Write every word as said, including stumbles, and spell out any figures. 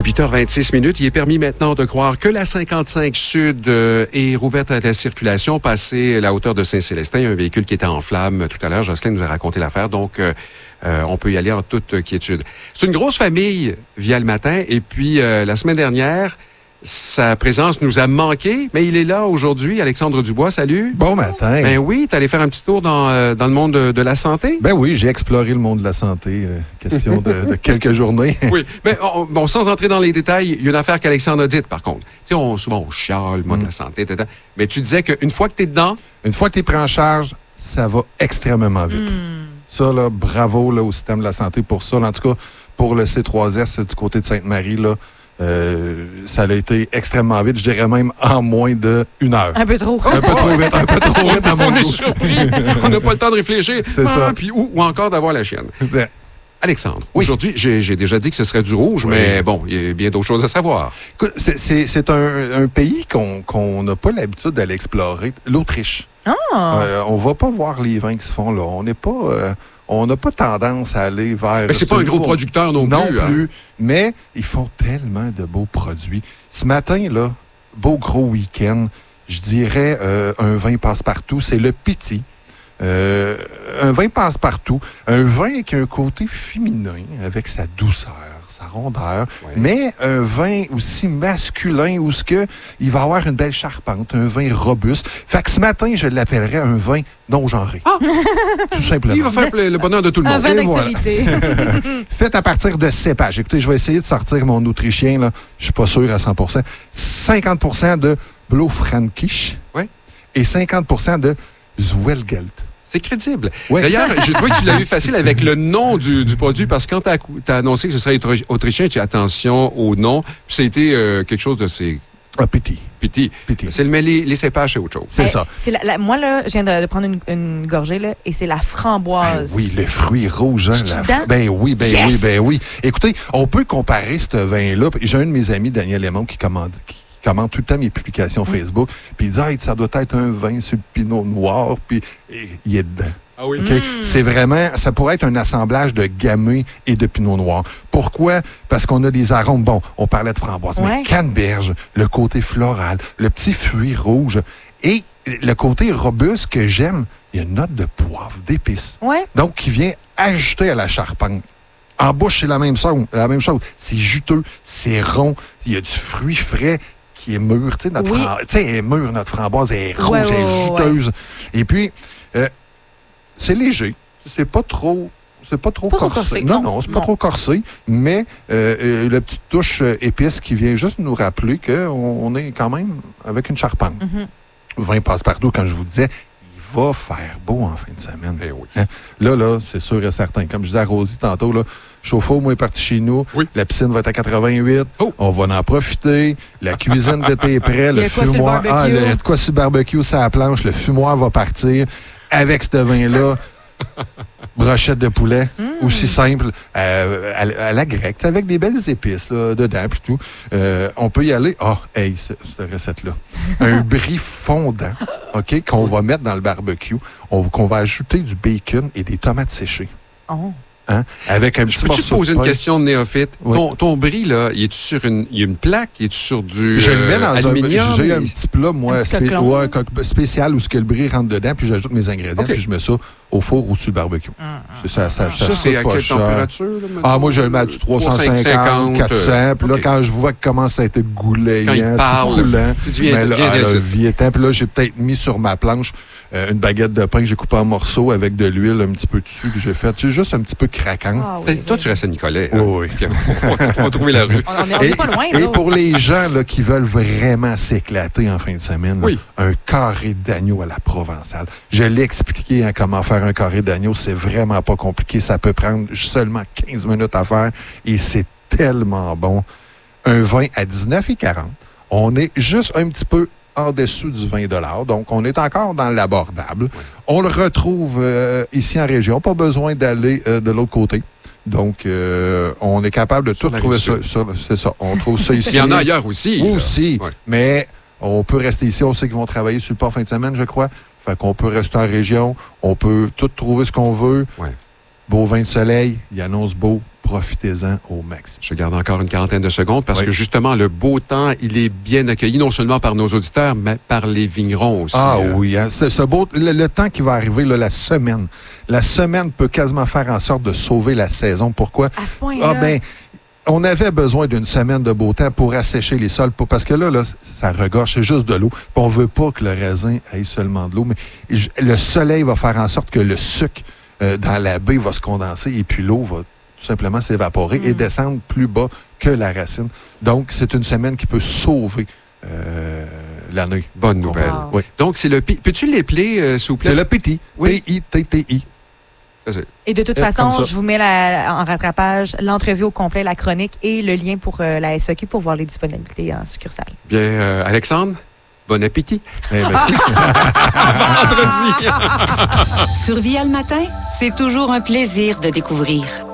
huit heures vingt-six minutes. Il est permis maintenant de croire que la cinquante-cinq Sud euh, est rouverte à la circulation, passé la hauteur de Saint-Célestin. Il y a un véhicule qui était en flammes tout à l'heure. Jocelyne nous a raconté l'affaire, donc euh, euh, on peut y aller en toute quiétude. C'est une grosse famille via le matin. Et puis, euh, la semaine dernière, sa présence nous a manqué, mais il est là aujourd'hui. Alexandre Dubois, salut. Bon matin. Ben oui, tu allé faire un petit tour dans, euh, dans le monde de, de la santé? Ben oui, j'ai exploré le monde de la santé. Euh, question de, de quelques journées. Oui, mais on, bon, sans entrer dans les détails, il y a une affaire qu'Alexandre a dite, par contre. Tu sais, on, souvent, on chiale, moi, de la santé, tata. Mais tu disais qu'une fois que tu es dedans... Une fois que tu es pris en charge, ça va extrêmement vite. Mm. Ça, là, bravo là, au système de la santé pour ça. Là, en tout cas, pour le C trois S du côté de Sainte-Marie, là, Euh, ça a été extrêmement vite, je dirais même en moins d'une heure. Un peu trop. Un peu trop vite, un peu trop vite à mon On est goût. surpris. On n'a pas le temps de réfléchir. C'est ah, ça. Puis, ou, ou encore d'avoir la chienne. Ben, Alexandre, oui. Aujourd'hui, j'ai déjà dit que ce serait du rouge, oui. Mais bon, il y a bien d'autres choses à savoir. C'est un, un pays qu'on qu'on n'a pas l'habitude d'aller explorer, l'Autriche. Oh. Euh, on ne va pas voir les vins qui se font là. On n'est pas... Euh, On n'a pas tendance à aller vers... Mais c'est pas un gros producteur non plus. Non plus, hein? Mais ils font tellement de beaux produits. Ce matin, là, beau gros week-end, je dirais euh, un vin passe-partout, c'est le Piti. Euh, un vin passe-partout, un vin avec un côté féminin, avec sa douceur, sa rondeur, ouais. Mais un vin aussi masculin où ce que il va avoir une belle charpente, un vin robuste. Fait que ce matin, je l'appellerais un vin non-genré. Ah! Tout simplement. Il va faire le bonheur de tout le monde. Un vin d'actualité. Voilà. Fait à partir de cépage. Écoutez, je vais essayer de sortir mon autrichien, là. Je suis pas sûr à cent pour cent. cinquante pour cent de Blaufränkisch, ouais. Et cinquante pour cent de Zweigelt. C'est crédible. Ouais. D'ailleurs, je trouvais que tu l'as eu facile avec le nom du, du produit, parce que quand tu as annoncé que ce serait autrichien, tu as attention au nom. Puis ça a été euh, quelque chose de ces... Ah, Piti. Piti. Piti. C'est le, mais les, les cépages, c'est autre chose. C'est hey, ça. La, la, moi, là, je viens de, de prendre une, une gorgée, là, et c'est la framboise. Ben oui, le fruit rouge. Hein, la fr... Ben oui, ben yes! oui, ben oui. Écoutez, on peut comparer ce vin-là. J'ai un de mes amis, Daniel Lemon, qui commande... Qui commente tout le temps mes publications mmh. Facebook, puis il dit hey, « ça doit être un vin sur le pinot noir », puis il est dedans. Ah oui? Okay? Mmh. C'est vraiment, ça pourrait être un assemblage de gamay et de pinot noir. Pourquoi? Parce qu'on a des arômes, bon, on parlait de framboise, ouais. Mais canneberge, le côté floral, le petit fruit rouge, et le côté robuste que j'aime, il y a une note de poivre, d'épices. Ouais. Donc, qui vient ajouter à la charpente. En bouche, c'est la même chose. La même chose. C'est juteux, c'est rond, il y a du fruit frais qui est mûr. Tu sais, notre, oui. fram... elle est mûre, notre framboise, elle est rouge, ouais, elle est ouais, juteuse. Ouais. Et puis, euh, c'est léger. C'est pas trop... C'est pas trop pas corsé. corsé. Non, non, non, c'est non. pas trop corsé, mais euh, euh, la petite touche euh, épice qui vient juste nous rappeler qu'on on est quand même avec une charpente. Mm-hmm. Vin passe-partout, quand je vous disais, il va faire beau en fin de semaine. Eh oui. Hein? Là, là, c'est sûr et certain. Comme je disais à Rosie tantôt, là, chauffe-eau, moi, est parti chez nous. Oui. La piscine va être à quatre-vingt-huit. Oh. On va en profiter. La cuisine d'été est prête. Le fumoir. Ah, le, de quoi sur le barbecue, ça la planche. Le fumoir va partir. Avec ce vin-là, brochette de poulet, mm. aussi simple, euh, à, à la grecque, avec des belles épices là, dedans et tout. Euh, on peut y aller. Ah, oh, hey, cette recette-là. Un brie fondant, OK, qu'on va mettre dans le barbecue. On, qu'on va ajouter du bacon et des tomates séchées. Oh. Hein? Avec un petit Je peux-tu te poser une question de néophyte? Oui. Ton, ton brie, là, il est-tu sur une, il y a une plaque? Il est-tu sur du Je le mets dans euh, aluminium? un... J'ai un petit plat, moi, spé ouais, spécial où ce que le bris rentre dedans, puis j'ajoute mes ingrédients, okay. Puis je mets ça au four ou sur le barbecue. Ah, c'est ça, ça, ça, ça c'est à quelle cher. température? Là, ah, moi, je le mets à du trois cent cinquante, quatre cents. Puis là, okay. Quand je vois qu'il commence à être goulayant, coulant, mais là, ah, là, viétant, puis là, j'ai peut-être mis sur ma planche euh, une baguette de pain que j'ai coupée en morceaux avec de l'huile un petit peu dessus que j'ai fait. C'est juste un petit peu craquant. Ah, oui, toi, oui. tu restes à Nicolet. Oh, oui. On va trouver la rue. On n'est pas loin. Et pour les gens là, qui veulent vraiment s'éclater en fin de semaine, oui. là, un carré d'agneau à la provençale. Je l'ai expliqué hein, comment faire un carré d'agneau. C'est vraiment pas compliqué. Ça peut prendre seulement quinze minutes à faire et c'est tellement bon. Un vin à dix-neuf quarante. On est juste un petit peu en dessous du vingt dollars. Donc, on est encore dans l'abordable. Oui. On le retrouve euh, ici en région. Pas besoin d'aller euh, de l'autre côté. Donc, euh, on est capable de sur tout trouver ça. ça c'est ça. On trouve ça ici. Il y en a ailleurs aussi. Aussi. Ouais. Mais on peut rester ici. On sait qu'ils vont travailler sur le port fin de semaine, je crois. Fait qu'on peut rester en région. On peut tout trouver ce qu'on veut. Ouais. Beau vin de soleil. Il annonce beau profitez-en au max. Je garde encore une quarantaine de secondes parce oui. que justement, le beau temps, il est bien accueilli non seulement par nos auditeurs, mais par les vignerons aussi. Ah euh... oui, hein, c'est, c'est beau, le, le temps qui va arriver, là, la semaine, la semaine peut quasiment faire en sorte de sauver la saison. Pourquoi? À ce point-là? Ah ben, on avait besoin d'une semaine de beau temps pour assécher les sols, pour, parce que là, là, ça regorge, c'est juste de l'eau. Puis on veut pas que le raisin ait seulement de l'eau, mais le soleil va faire en sorte que le sucre euh, dans la baie va se condenser et puis l'eau va tout simplement s'évaporer mmh. et descendre plus bas que la racine. Donc, c'est une semaine qui peut sauver euh, l'année. Bonne nouvelle. Wow. Oui. Donc, c'est le... Peux-tu l'épeler, euh, s'il vous plaît? C'est le P T. Oui. P I T T I. Et de toute euh, façon, je vous mets la, en rattrapage l'entrevue au complet, la chronique et le lien pour euh, la S A Q pour voir les disponibilités en succursale. Bien, euh, Alexandre, bon appétit. Eh, merci. Vendredi. Sur Via le matin, c'est toujours un plaisir de découvrir.